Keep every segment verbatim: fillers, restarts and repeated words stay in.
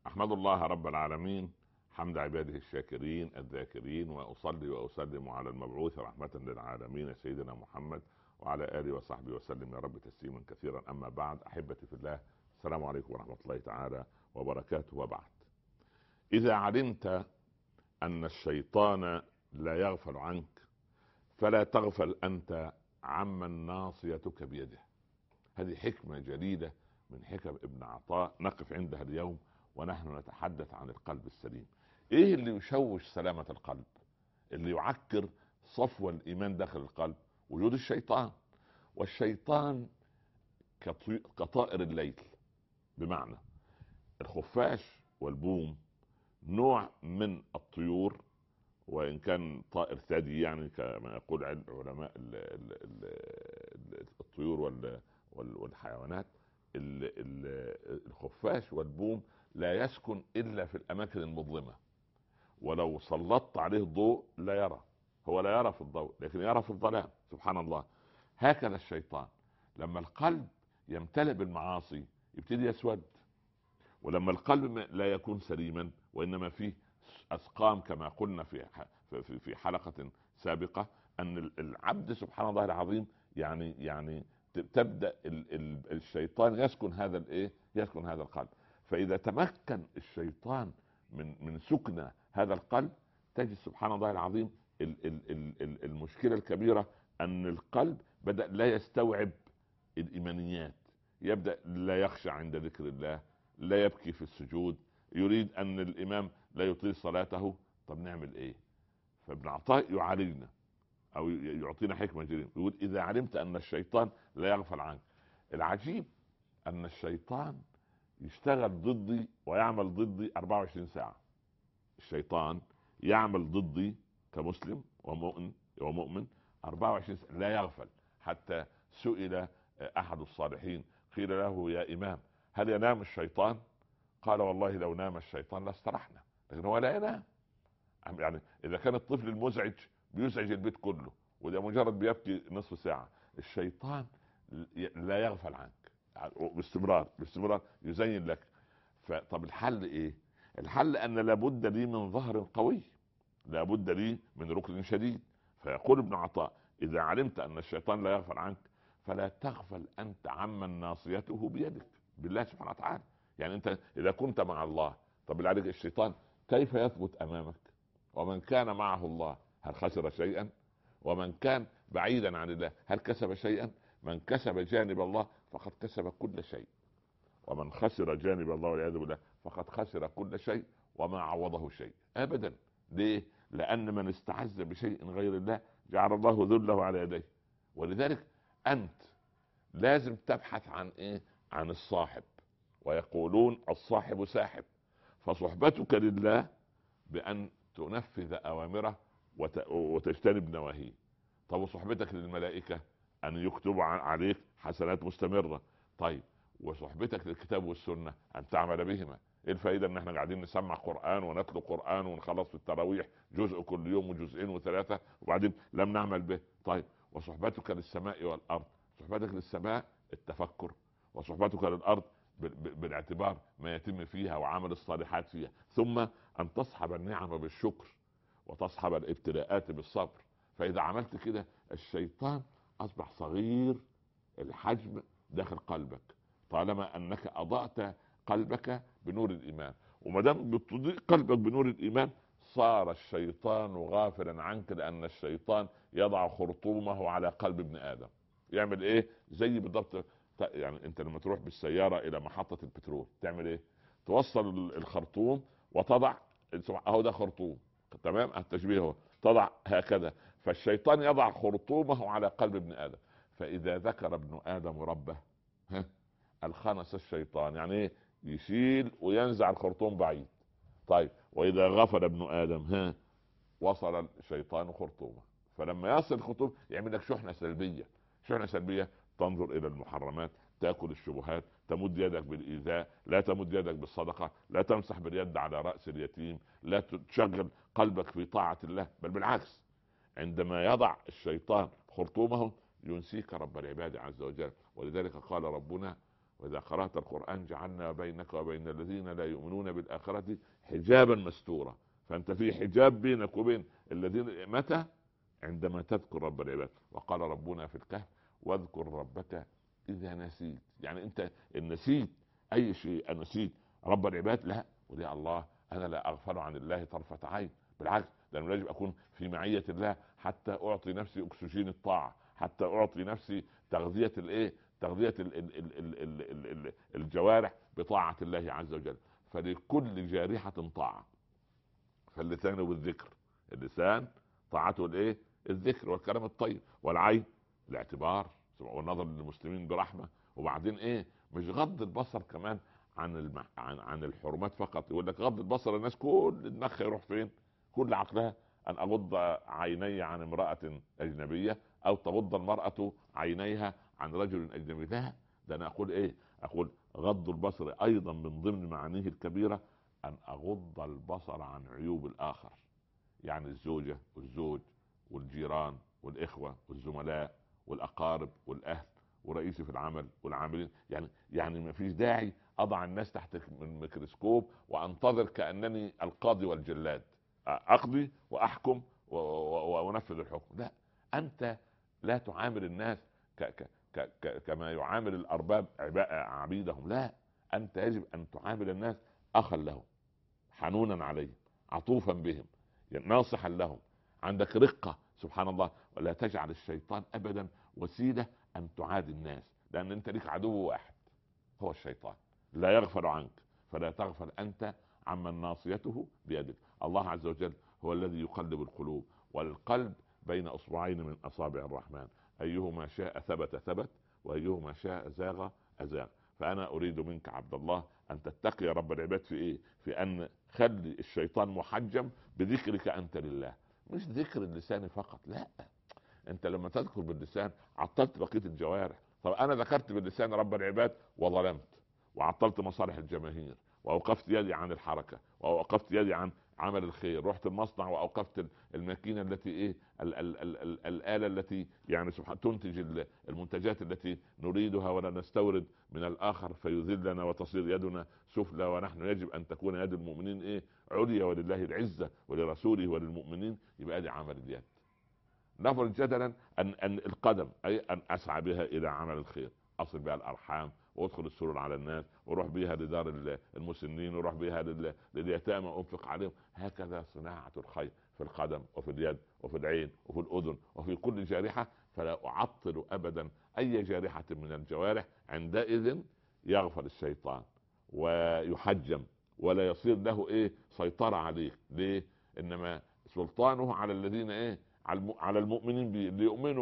أحمد الله رب العالمين حمد عباده الشاكرين الذاكرين، وأصلي وأسلم على المبعوث رحمة للعالمين سيدنا محمد وعلى آله وصحبه وسلم يا رب تسليما كثيرا. أما بعد، أحبتي في الله، السلام عليكم ورحمة الله تعالى وبركاته. وبعد، إذا علمت أن الشيطان لا يغفل عنك فلا تغفل أنت عمن ناصيتك بيده. هذه حكمة جليلة من حكم ابن عطاء نقف عندها اليوم ونحن نتحدث عن القلب السليم. ايه اللي يشوش سلامة القلب؟ اللي يعكر صفو الايمان داخل القلب؟ وجود الشيطان. والشيطان كطي... كطائر الليل، بمعنى الخفاش والبوم نوع من الطيور، وان كان طائر ثدي يعني كما يقول علماء ال- ال- ال- الطيور وال- وال- والحيوانات. ال- ال- الخفاش والبوم لا يسكن الا في الاماكن المظلمه، ولو سلطت عليه الضوء لا يرى. هو لا يرى في الضوء لكن يرى في الظلام، سبحان الله. هكذا الشيطان لما القلب يمتلئ بالمعاصي يبتدي يسود، ولما القلب لا يكون سليما وانما فيه اسقام كما قلنا في في في حلقه سابقه، ان العبد سبحان الله العظيم يعني يعني تبدا الشيطان يسكن هذا الايه يسكن هذا القلب. فاذا تمكن الشيطان من من سكن هذا القلب تجد سبحان الله العظيم المشكله الكبيره ان القلب بدا لا يستوعب الايمانيات، يبدا لا يخشع عند ذكر الله، لا يبكي في السجود، يريد ان الامام لا يطيل صلاته. طب نعمل ايه؟ فابن عطاء يعالجنا او يعطينا حكمه جديده، يقول اذا علمت ان الشيطان لا يغفل عنك. العجيب ان الشيطان يشتغل ضدي ويعمل ضدي أربعة وعشرين ساعه. الشيطان يعمل ضدي كمسلم ومؤمن ومؤمن أربعة وعشرين ساعه لا يغفل. حتى سئل احد الصالحين قيل له يا امام هل ينام الشيطان؟ قال والله لو نام الشيطان لاسترحنا، لكن هو لا ينام. يعني اذا كان الطفل المزعج بيزعج البيت كله وده مجرد بيبكي نصف ساعه، الشيطان لا يغفل عنك باستمرار باستمرار يزين لك. فطب الحل ايه؟ الحل ان لابد لي من ظهر قوي، لابد لي من ركن شديد. فيقول ابن عطاء اذا علمت ان الشيطان لا يغفل عنك فلا تغفل انت عمن ناصيته بيدك، بالله سبحانه وتعالى. يعني انت اذا كنت مع الله، طب بالله عليك الشيطان كيف يثبت امامك؟ ومن كان معه الله هل خسر شيئا؟ ومن كان بعيدا عن الله هل كسب شيئا؟ من كسب جانب الله فقد كسب كل شيء، ومن خسر جانب الله والعياذ بالله فقد خسر كل شيء وما عوضه شيء ابدا. ليه؟ لان من استعز بشيء غير الله جعل الله ذله على يديه. ولذلك انت لازم تبحث عن ايه؟ عن الصاحب. ويقولون الصاحب ساحب. فصحبتك لله بان تنفذ اوامره وتجتنب نواهيه. طب وصحبتك للملائكه ان يكتب عليك حسنات مستمره. طيب وصحبتك للكتاب والسنه ان تعمل بهما. ايه الفائده ان احنا قاعدين نسمع قران ونتلو قران ونخلص في التراويح جزء كل يوم وجزئين وثلاثه وبعدين لم نعمل به؟ طيب وصحبتك للسماء والارض، صحبتك للسماء التفكر، وصحبتك للارض بالاعتبار ما يتم فيها وعمل الصالحات فيها، ثم ان تصحب النعم بالشكر وتصحب الابتلاءات بالصبر. فاذا عملت كده الشيطان اصبح صغير الحجم داخل قلبك، طالما انك اضأت قلبك بنور الايمان. وما دام بتضيء قلبك بنور الايمان صار الشيطان غافلا عنك، لان الشيطان يضع خرطومه على قلب ابن ادم. يعمل ايه؟ زي بالضبط. يعني انت لما تروح بالسياره الى محطه البترول تعمل ايه؟ توصل الخرطوم وتضع، اهو ده خرطوم، تمام التشبيه هو تضع هكذا. فالشيطان يضع خرطومه على قلب ابن ادم. فاذا ذكر ابن ادم ربه ها الخنس الشيطان، يعني ايه؟ يشيل وينزع الخرطوم بعيد. طيب واذا غفل ابن ادم ها وصل الشيطان خرطومه. فلما يصل الخرطوم يعمل لك شحنه سلبيه. شحنه سلبيه تنظر الى المحرمات، تاكل الشبهات، تمد يدك بالايذاء، لا تمد يدك بالصدقه، لا تمسح باليد على راس اليتيم، لا تشغل قلبك في طاعه الله، بل بالعكس. عندما يضع الشيطان خرطومه ينسيك رب العباد عز وجل. ولذلك قال ربنا واذا قرأت القرآن جعلنا بينك وبين الذين لا يؤمنون بالآخرة حجابا مستورا. فانت في حجاب بينك وبين الذين، متى؟ عندما تذكر رب العباد. وقال ربنا في الكهف واذكر ربك اذا نسيت. يعني انت ان نسيت اي شيء، نسيت رب العباد، لا، ودي الله، انا لا اغفل عن الله طرفة عين، بالعكس، لانه يجب اكون في معية الله حتى اعطي نفسي اكسجين الطاعة، حتى اعطي نفسي تغذية الايه، تغذية ال ال ال ال ال ال ال الجوارح بطاعة الله عز وجل. فلكل جارحة طاعة. فاللسان بالذكر، اللسان طاعته الايه؟ الذكر والكلام الطيب. والعين الاعتبار والنظر للمسلمين برحمة. وبعدين ايه؟ مش غض البصر كمان عن الم... عن عن الحرمات فقط. يقول لك غض البصر، الناس كل دماغها يروح فين؟ كل عقلها ان اغض عيني عن امرأة اجنبية، او تغض المرأة عينيها عن رجل اجنبي. لا، ده انا اقول ايه؟ اقول غض البصر ايضا من ضمن معانيه الكبيرة ان اغض البصر عن عيوب الاخر. يعني الزوجة والزوج والجيران والاخوة والزملاء والاقارب والاهل ورئيسي في العمل والعاملين. يعني يعني ما فيش داعي اضع الناس تحت الميكروسكوب وانتظر كانني القاضي والجلاد، اقضي واحكم وانفذ الحكم. لا، انت لا تعامل الناس ك ك ك ك كما يعامل الارباب عبيدهم. لا، انت يجب ان تعامل الناس اخا لهم، حنونا عليهم، عطوفا بهم، ناصحا لهم، عندك رقة. سبحان الله. ولا تجعل الشيطان ابدا وسيلة ان تعادي الناس، لان انت ليك عدو واحد هو الشيطان، لا يغفل عنك. فلا تغفل انت عمن ناصيته بيدك. الله عز وجل هو الذي يقلب القلوب، والقلب بين اصبعين من اصابع الرحمن، ايهما شاء ثبت ثبت، وايهما شاء زاغ ازاغ. فانا اريد منك عبد الله ان تتقي رب العباد في ايه؟ في ان خلي الشيطان محجم بذكرك انت لله، مش ذكر اللسان فقط. لا، انت لما تذكر باللسان عطلت بقيه الجوارح. طب انا ذكرت باللسان رب العباد وظلمت وعطلت مصالح الجماهير، واوقفت يدي عن الحركه، واوقفت يدي عن عمل الخير، رحت المصنع واوقفت الماكينه التي ايه ال ال ال ال الاله التي يعني سبحان تنتج المنتجات التي نريدها ولا نستورد من الاخر فيذلنا وتصير يدنا سفلى. ونحن يجب ان تكون يد المؤمنين ايه؟ عليا، ولله العزه ولرسوله وللمؤمنين. يبقى دي عمل اليد. نفرض جدلا ان ان القدم، اي ان اسعى بها الى عمل الخير، اصل بها الارحام وادخل السرور على الناس، واروح بها لدار المسنين، واروح بها لليتامى وانفق عليهم. هكذا صناعه الخير في القدم وفي اليد وفي العين وفي الاذن وفي كل جارحه. فلا اعطل ابدا اي جارحه من الجوارح. عندئذ يغفل الشيطان ويحجم، ولا يصير له ايه؟ سيطره عليك. ليه؟ انما سلطانه على الذين ايه؟ على المؤمنين ليؤمنوا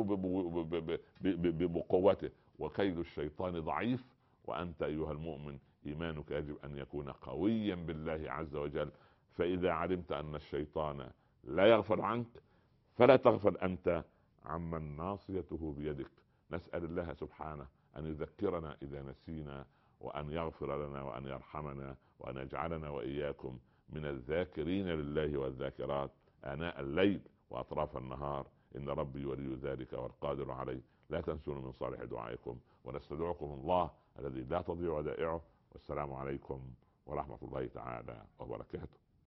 بقوته. وكيد الشيطان ضعيف، وأنت أيها المؤمن إيمانك يجب أن يكون قويا بالله عز وجل. فإذا علمت أن الشيطان لا يغفل عنك، فلا تغفل أنت عمن ناصيته بيدك. نسأل الله سبحانه أن يذكرنا إذا نسينا، وأن يغفر لنا، وأن يرحمنا، وأن يجعلنا وإياكم من الذاكرين لله والذاكرات آناء الليل وأطراف النهار. إن ربي ولي ذلك والقادر عليه. لا تنسون من صالح دعائكم، ونستدعكم الله الذي لا تضيع ودائعه. والسلام عليكم ورحمة الله تعالى وبركاته.